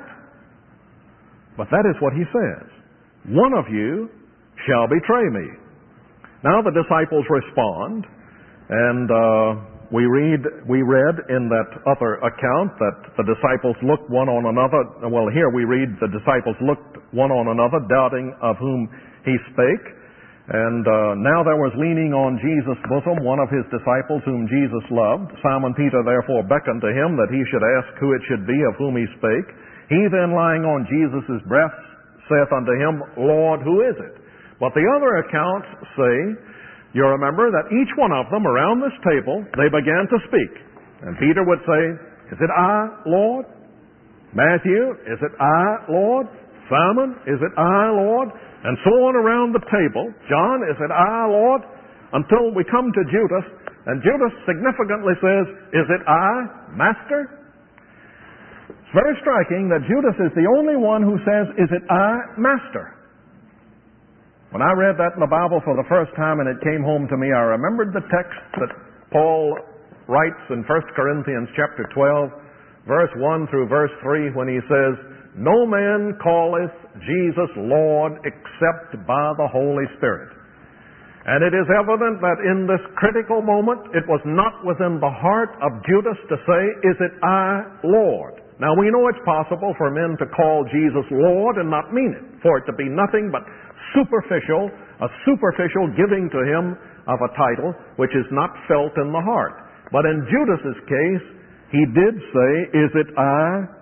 But that is what he says. "One of you shall betray me." Now the disciples respond, and we read in that other account that the disciples looked one on another. Well, here we read the disciples looked one on another, doubting of whom he spake. And now there was leaning on Jesus' bosom one of his disciples whom Jesus loved. Simon Peter therefore beckoned to him that he should ask who it should be of whom he spake. He then, lying on Jesus' breast, saith unto him, Lord, who is it? But the other accounts say, you remember, that each one of them around this table, they began to speak. And Peter would say, is it I, Lord? Matthew, is it I, Lord? Simon, is it I, Lord? And so on around the table. John, is it I, Lord? Until we come to Judas, and Judas significantly says, is it I, Master? It's very striking that Judas is the only one who says, is it I, Master? When I read that in the Bible for the first time and it came home to me, I remembered the text that Paul writes in 1 Corinthians chapter 12, verse 1 through verse 3, when he says, no man calleth Jesus Lord except by the Holy Spirit. And it is evident that in this critical moment, it was not within the heart of Judas to say, is it I, Lord? Now we know it's possible for men to call Jesus Lord and not mean it, for it to be nothing but superficial, a superficial giving to him of a title which is not felt in the heart. But in Judas's case, he did say, is it I,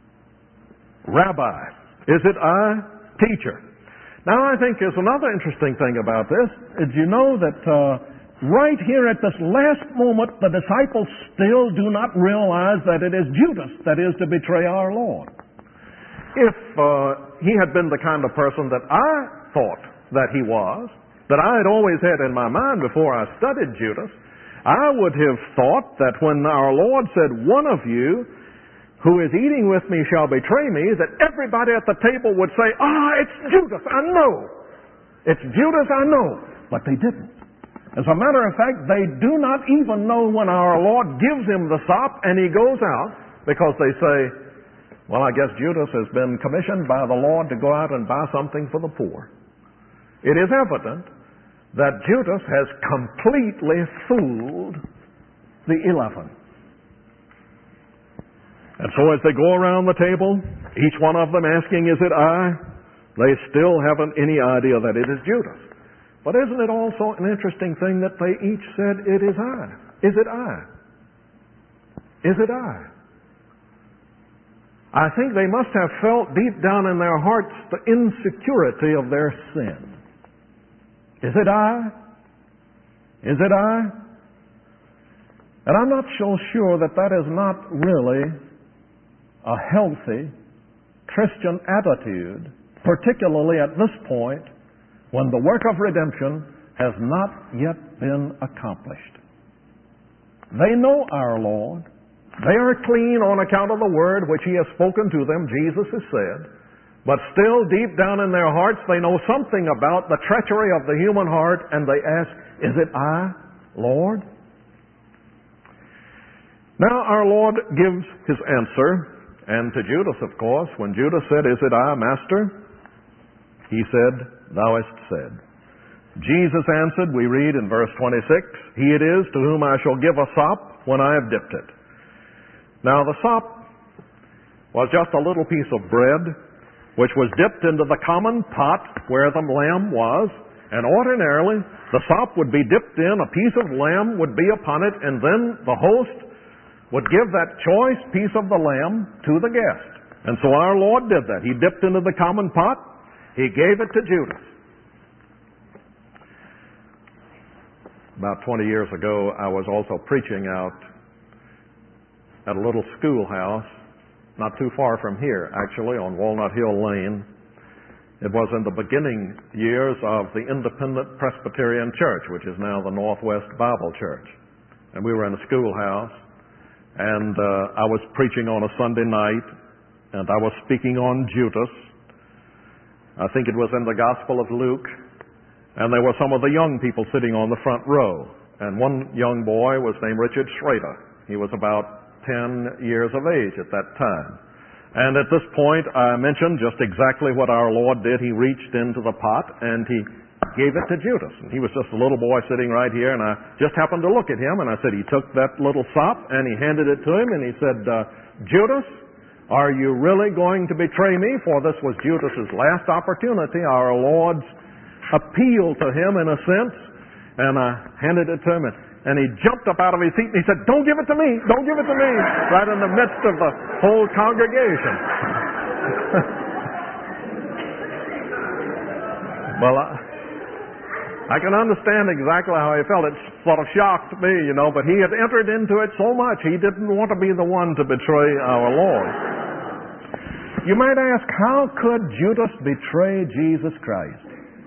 Rabbi? Is it I, Teacher? Now I think there's another interesting thing about this. Did you know that right here at this last moment, the disciples still do not realize that it is Judas that is to betray our Lord? If he had been the kind of person that I thought that he was, that I had always had in my mind before I studied Judas, I would have thought that when our Lord said, one of you who is eating with me shall betray me, that everybody at the table would say, it's Judas, I know. It's Judas, I know. But they didn't. As a matter of fact, they do not even know when our Lord gives him the sop and he goes out, because they say, well, I guess Judas has been commissioned by the Lord to go out and buy something for the poor. It is evident that Judas has completely fooled the 11. And so as they go around the table, each one of them asking, is it I? They still haven't any idea that it is Judas. But isn't it also an interesting thing that they each said, it is I? Is it I? Is it I? I think they must have felt deep down in their hearts the insecurity of their sin. Is it I? Is it I? And I'm not so sure that that is not really a healthy Christian attitude, particularly at this point when the work of redemption has not yet been accomplished. They know our Lord. They are clean on account of the word which he has spoken to them, Jesus has said. But still, deep down in their hearts, they know something about the treachery of the human heart, and they ask, is it I, Lord? Now our Lord gives his answer. And to Judas, of course, when Judas said, is it I, Master? He said, thou hast said. Jesus answered, we read in verse 26, he it is to whom I shall give a sop when I have dipped it. Now the sop was just a little piece of bread which was dipped into the common pot where the lamb was, and ordinarily the sop would be dipped in, a piece of lamb would be upon it, and then the host would give that choice piece of the lamb to the guest. And so our Lord did that. He dipped into the common pot. He gave it to Judas. About 20 years ago, I was also preaching out at a little schoolhouse, not too far from here, actually, on Walnut Hill Lane. It was in the beginning years of the Independent Presbyterian Church, which is now the Northwest Bible Church. And we were in a schoolhouse. And I was preaching on a Sunday night, and I was speaking on Judas. I think it was in the Gospel of Luke. And there were some of the young people sitting on the front row. And one young boy was named Richard Schrader. He was about 10 years of age at that time. And at this point, I mentioned just exactly what our Lord did. He reached into the pot, and he gave it to Judas. And he was just a little boy sitting right here, and I just happened to look at him, and I said, he took that little sop, and he handed it to him, and he said, Judas, are you really going to betray me? For this was Judas's last opportunity. Our Lord's appeal to him in a sense, and I handed it to him, and he jumped up out of his seat and he said, "Don't give it to me! Don't give it to me!" right in the midst of the whole congregation. Well, I can understand exactly how he felt. It sort of shocked me, but he had entered into it so much, he didn't want to be the one to betray our Lord. You might ask, how could Judas betray Jesus Christ?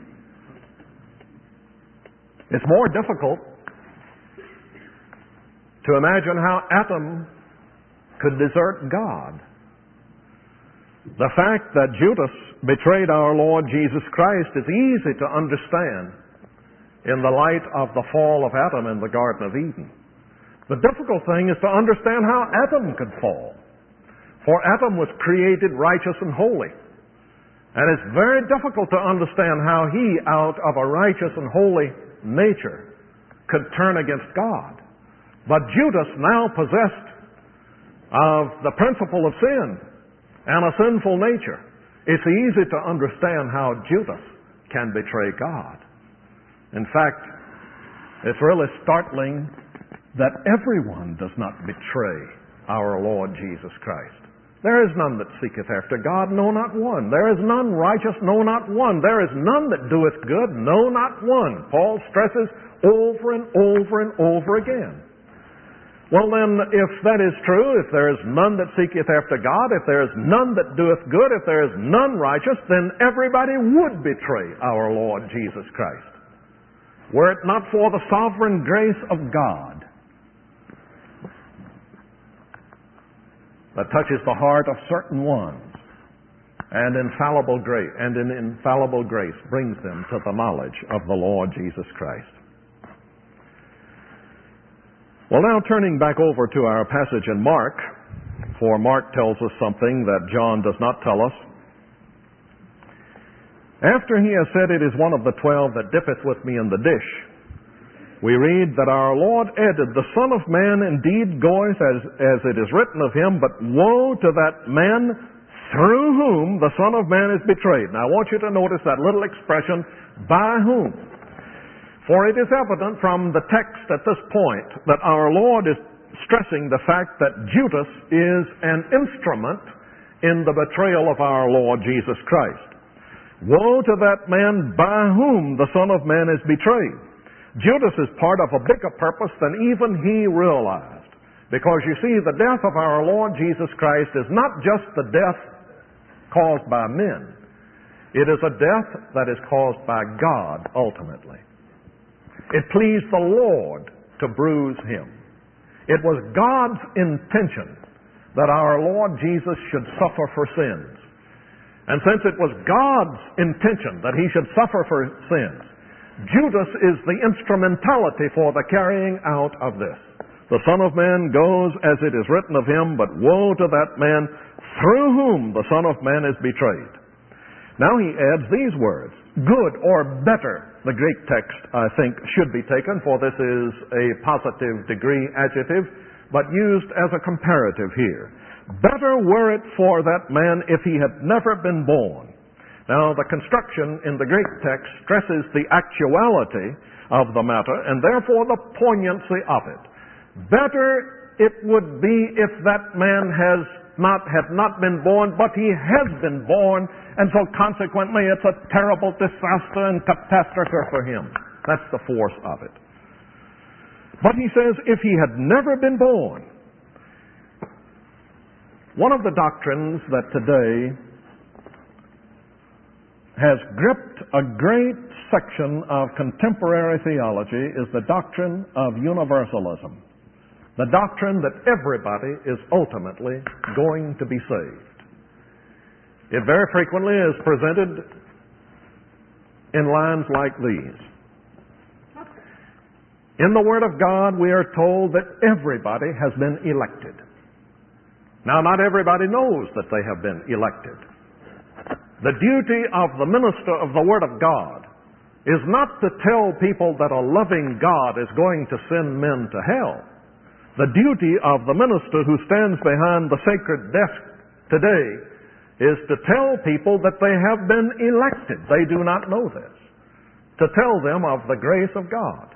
It's more difficult to imagine how Adam could desert God. The fact that Judas betrayed our Lord Jesus Christ is easy to understand in the light of the fall of Adam in the Garden of Eden. The difficult thing is to understand how Adam could fall. For Adam was created righteous and holy. And it's very difficult to understand how he, out of a righteous and holy nature, could turn against God. But Judas, now possessed of the principle of sin and a sinful nature, it's easy to understand how Judas can betray God. In fact, it's really startling that everyone does not betray our Lord Jesus Christ. There is none that seeketh after God, no, not one. There is none righteous, no, not one. There is none that doeth good, no, not one. Paul stresses over and over and over again. Well then, if that is true, if there is none that seeketh after God, if there is none that doeth good, if there is none righteous, then everybody would betray our Lord Jesus Christ. Were it not for the sovereign grace of God that touches the heart of certain ones, and in infallible grace brings them to the knowledge of the Lord Jesus Christ. Well, now turning back over to our passage in Mark, for Mark tells us something that John does not tell us. After he has said, "It is one of the 12 that dippeth with me in the dish," we read that our Lord added, "The Son of Man indeed goeth as it is written of him, but woe to that man through whom the Son of Man is betrayed." Now I want you to notice that little expression, "by whom." For it is evident from the text at this point that our Lord is stressing the fact that Judas is an instrument in the betrayal of our Lord Jesus Christ. Woe to that man by whom the Son of Man is betrayed. Judas is part of a bigger purpose than even he realized. Because you see, the death of our Lord Jesus Christ is not just the death caused by men. It is a death that is caused by God ultimately. It pleased the Lord to bruise him. It was God's intention that our Lord Jesus should suffer for sins. And since it was God's intention that he should suffer for sins, Judas is the instrumentality for the carrying out of this. The Son of Man goes as it is written of him, but woe to that man through whom the Son of Man is betrayed. Now he adds these words, good or better. The Greek text, I think, should be taken, for this is a positive degree adjective, but used as a comparative here. Better were it for that man if he had never been born. Now, the construction in the Greek text stresses the actuality of the matter, and therefore the poignancy of it. Better it would be if that man had not been born, but he has been born, and so consequently it's a terrible disaster and catastrophe for him. That's the force of it. But he says, if he had never been born. One of the doctrines that today has gripped a great section of contemporary theology is the doctrine of universalism. The doctrine that everybody is ultimately going to be saved. It very frequently is presented in lines like these. In the Word of God, we are told that everybody has been elected. Now, not everybody knows that they have been elected. The duty of the minister of the Word of God is not to tell people that a loving God is going to send men to hell. The duty of the minister who stands behind the sacred desk today is to tell people that they have been elected. They do not know this. to tell them of the grace of God.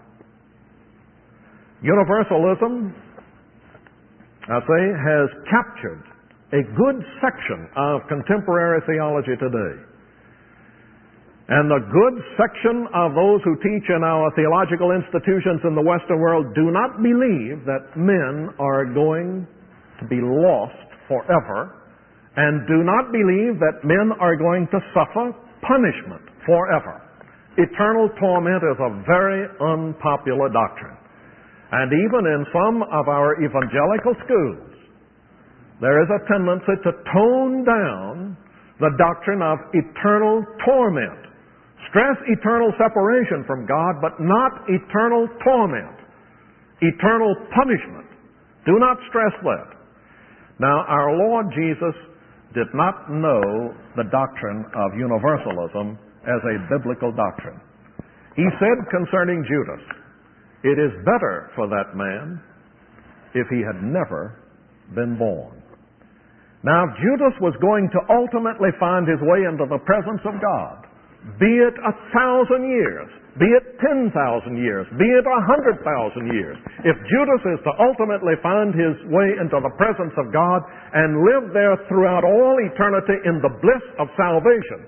Universalism, I say, has captured a good section of contemporary theology today. And the good section of those who teach in our theological institutions in the Western world do not believe that men are going to be lost forever, and do not believe that men are going to suffer punishment forever. Eternal torment is a very unpopular doctrine. And even in some of our evangelical schools, there is a tendency to tone down the doctrine of eternal torment. Stress eternal separation from God, but not eternal torment, eternal punishment. Do not stress that. Now, our Lord Jesus did not know the doctrine of universalism as a biblical doctrine. He said concerning Judas, "It is better for that man if he had never been born." Now, if Judas was going to ultimately find his way into the presence of God, be it 1,000 years, be it 10,000 years, be it 100,000 years, if Judas is to ultimately find his way into the presence of God and live there throughout all eternity in the bliss of salvation,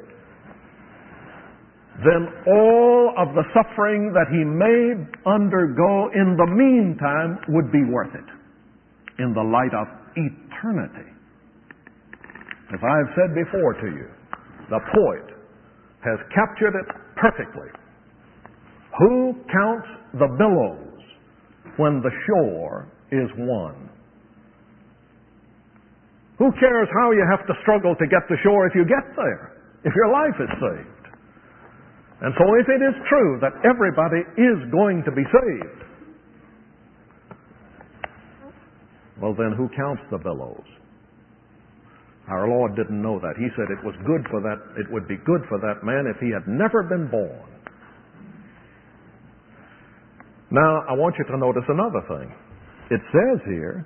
then all of the suffering that he may undergo in the meantime would be worth it in the light of eternity. As I have said before to you, the poet has captured it perfectly. Who counts the billows when the shore is won? Who cares how you have to struggle to get to shore if you get there, if your life is saved? And so if it is true that everybody is going to be saved, well then who counts the billows? Our Lord didn't know that. He said it would be good for that man if he had never been born. Now, I want you to notice another thing. It says here,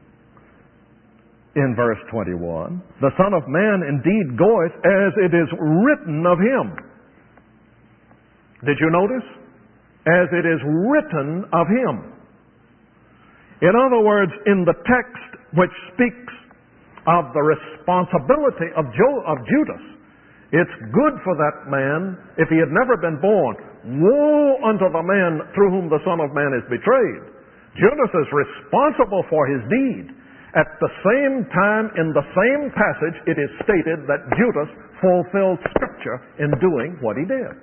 in verse 21, "The Son of Man indeed goeth as it is written of him." Did you notice? As it is written of him. In other words, in the text which speaks of the responsibility of Judas, it's good for that man if he had never been born. Woe unto the man through whom the Son of Man is betrayed. Judas is responsible for his deed. At the same time, in the same passage, it is stated that Judas fulfilled Scripture in doing what he did.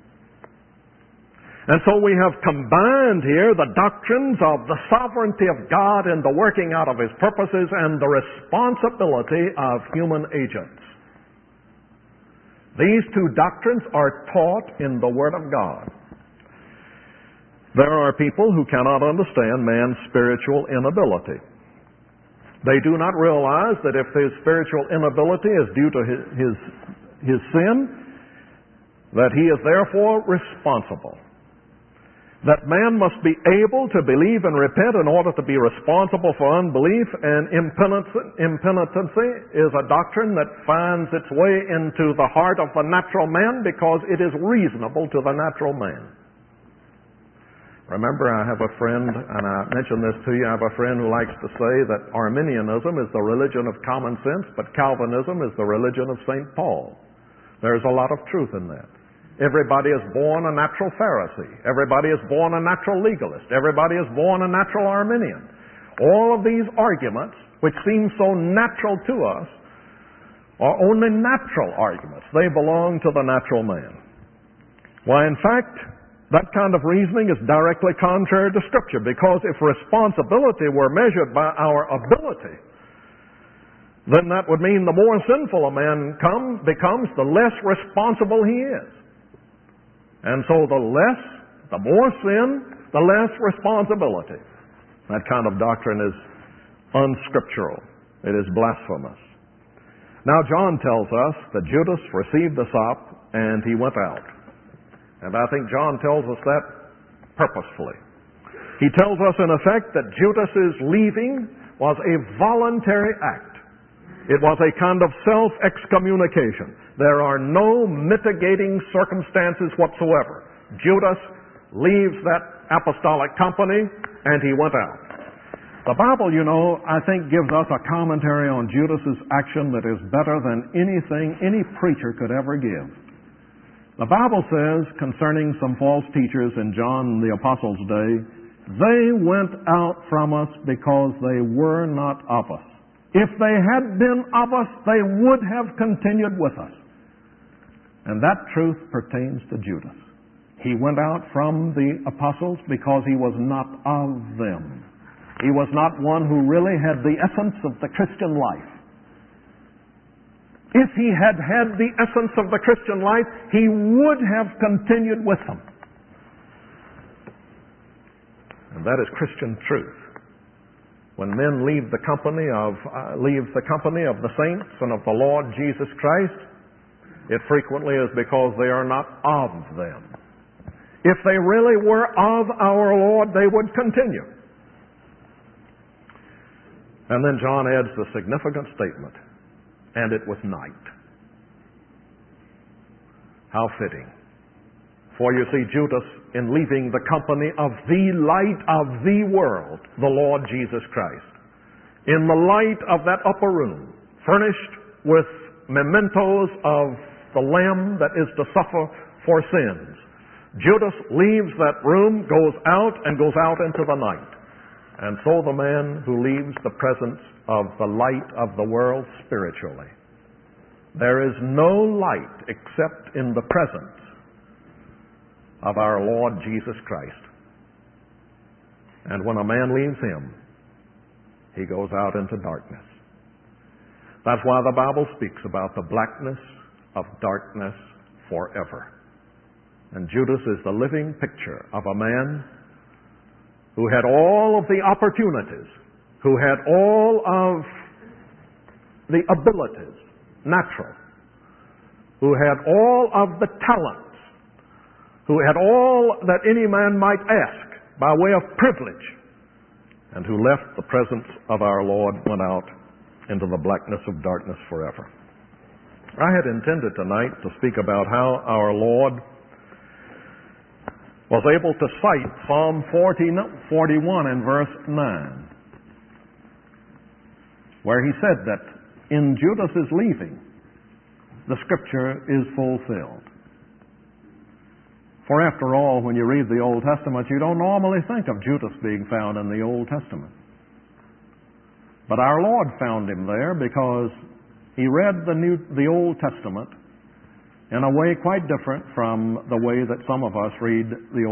And so we have combined here the doctrines of the sovereignty of God in the working out of His purposes and the responsibility of human agents. These two doctrines are taught in the Word of God. There are people who cannot understand man's spiritual inability. They do not realize that if his spiritual inability is due to his sin, that he is therefore responsible. That man must be able to believe and repent in order to be responsible for unbelief, and impenitency is a doctrine that finds its way into the heart of the natural man because it is reasonable to the natural man. Remember, I have a friend, and I mentioned this to you, I have a friend who likes to say that Arminianism is the religion of common sense, but Calvinism is the religion of St. Paul. There's a lot of truth in that. Everybody is born a natural Pharisee. Everybody is born a natural legalist. Everybody is born a natural Arminian. All of these arguments, which seem so natural to us, are only natural arguments. They belong to the natural man. Why, in fact, that kind of reasoning is directly contrary to Scripture, because if responsibility were measured by our ability, then that would mean the more sinful a man becomes, the less responsible he is. And so the more sin, the less responsibility. That kind of doctrine is unscriptural. It is blasphemous. Now John tells us that Judas received the sop and he went out. And I think John tells us that purposefully. He tells us in effect that Judas's leaving was a voluntary act. It was a kind of self-excommunication. There are no mitigating circumstances whatsoever. Judas leaves that apostolic company, and he went out. The Bible, I think gives us a commentary on Judas's action that is better than anything any preacher could ever give. The Bible says concerning some false teachers in John the Apostle's day, they went out from us because they were not of us. If they had been of us, they would have continued with us. And that truth pertains to Judas. He went out from the apostles because he was not of them. He was not one who really had the essence of the Christian life. If he had had the essence of the Christian life, he would have continued with them. And that is Christian truth. When men leave the company of the saints and of the Lord Jesus Christ, it frequently is because they are not of them. If they really were of our Lord, they would continue. And then John adds the significant statement, and it was night. How fitting. For you see, Judas, in leaving the company of the light of the world, the Lord Jesus Christ, in the light of that upper room, furnished with mementos of the Lamb that is to suffer for sins, Judas leaves that room, goes out into the night. And so the man who leaves the presence of the light of the world spiritually. There is no light except in the presence of our Lord Jesus Christ. And when a man leaves Him, he goes out into darkness. That's why the Bible speaks about the blackness of darkness forever. And Judas is the living picture of a man who had all of the opportunities, who had all of the abilities, natural, who had all of the talents, who had all that any man might ask by way of privilege, and who left the presence of our Lord, went out into the blackness of darkness forever. I had intended tonight to speak about how our Lord was able to cite Psalm 41 and verse 9, where he said that in Judas's leaving, the Scripture is fulfilled. For after all, when you read the Old Testament, you don't normally think of Judas being found in the Old Testament. But our Lord found him there because he read the Old Testament in a way quite different from the way that some of us read the